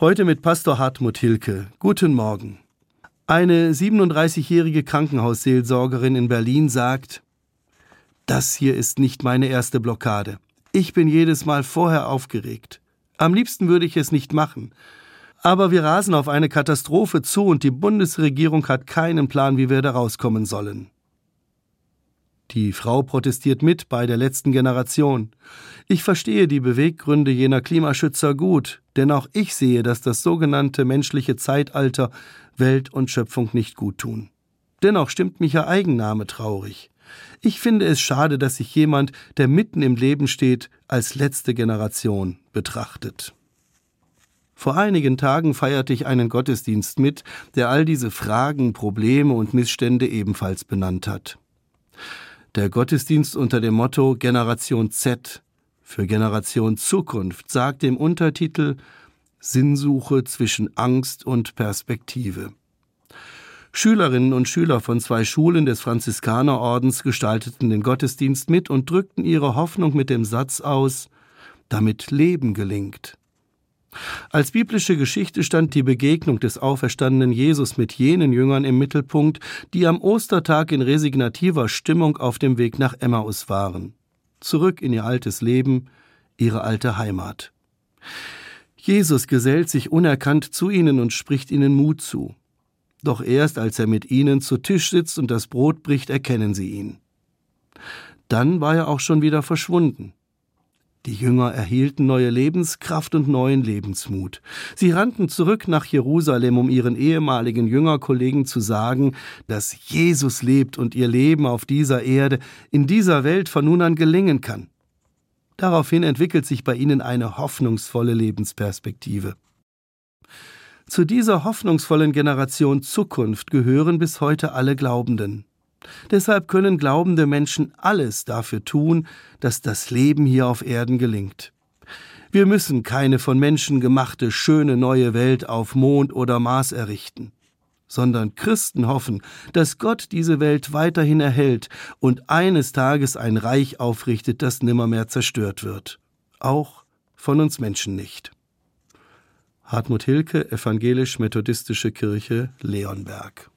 Heute mit Pastor Hartmut Hilke. Guten Morgen. Eine 37-jährige Krankenhausseelsorgerin in Berlin sagt: Das hier ist nicht meine erste Blockade. Ich bin jedes Mal vorher aufgeregt. Am liebsten würde ich es nicht machen. Aber wir rasen auf eine Katastrophe zu und die Bundesregierung hat keinen Plan, wie wir da rauskommen sollen. Die Frau protestiert mit bei der letzten Generation. Ich verstehe die Beweggründe jener Klimaschützer gut, denn auch ich sehe, dass das sogenannte menschliche Zeitalter Welt und Schöpfung nicht gut tun. Dennoch stimmt mich ihr Eigenname traurig. Ich finde es schade, dass sich jemand, der mitten im Leben steht, als letzte Generation betrachtet. Vor einigen Tagen feierte ich einen Gottesdienst mit, der all diese Fragen, Probleme und Missstände ebenfalls benannt hat. Der Gottesdienst unter dem Motto Generation Z für Generation Zukunft sagt im Untertitel Sinnsuche zwischen Angst und Perspektive. Schülerinnen und Schüler von 2 Schulen des Franziskanerordens gestalteten den Gottesdienst mit und drückten ihre Hoffnung mit dem Satz aus, damit Leben gelingt. Als biblische Geschichte stand die Begegnung des auferstandenen Jesus mit jenen Jüngern im Mittelpunkt, die am Ostertag in resignativer Stimmung auf dem Weg nach Emmaus waren. Zurück in ihr altes Leben, ihre alte Heimat. Jesus gesellt sich unerkannt zu ihnen und spricht ihnen Mut zu. Doch erst als er mit ihnen zu Tisch sitzt und das Brot bricht, erkennen sie ihn. Dann war er auch schon wieder verschwunden. Die Jünger erhielten neue Lebenskraft und neuen Lebensmut. Sie rannten zurück nach Jerusalem, um ihren ehemaligen Jüngerkollegen zu sagen, dass Jesus lebt und ihr Leben auf dieser Erde, in dieser Welt von nun an gelingen kann. Daraufhin entwickelt sich bei ihnen eine hoffnungsvolle Lebensperspektive. Zu dieser hoffnungsvollen Generation Zukunft gehören bis heute alle Glaubenden. Deshalb können glaubende Menschen alles dafür tun, dass das Leben hier auf Erden gelingt. Wir müssen keine von Menschen gemachte, schöne neue Welt auf Mond oder Mars errichten, sondern Christen hoffen, dass Gott diese Welt weiterhin erhält und eines Tages ein Reich aufrichtet, das nimmermehr zerstört wird. Auch von uns Menschen nicht. Hartmut Hilke, Evangelisch-Methodistische Kirche, Leonberg.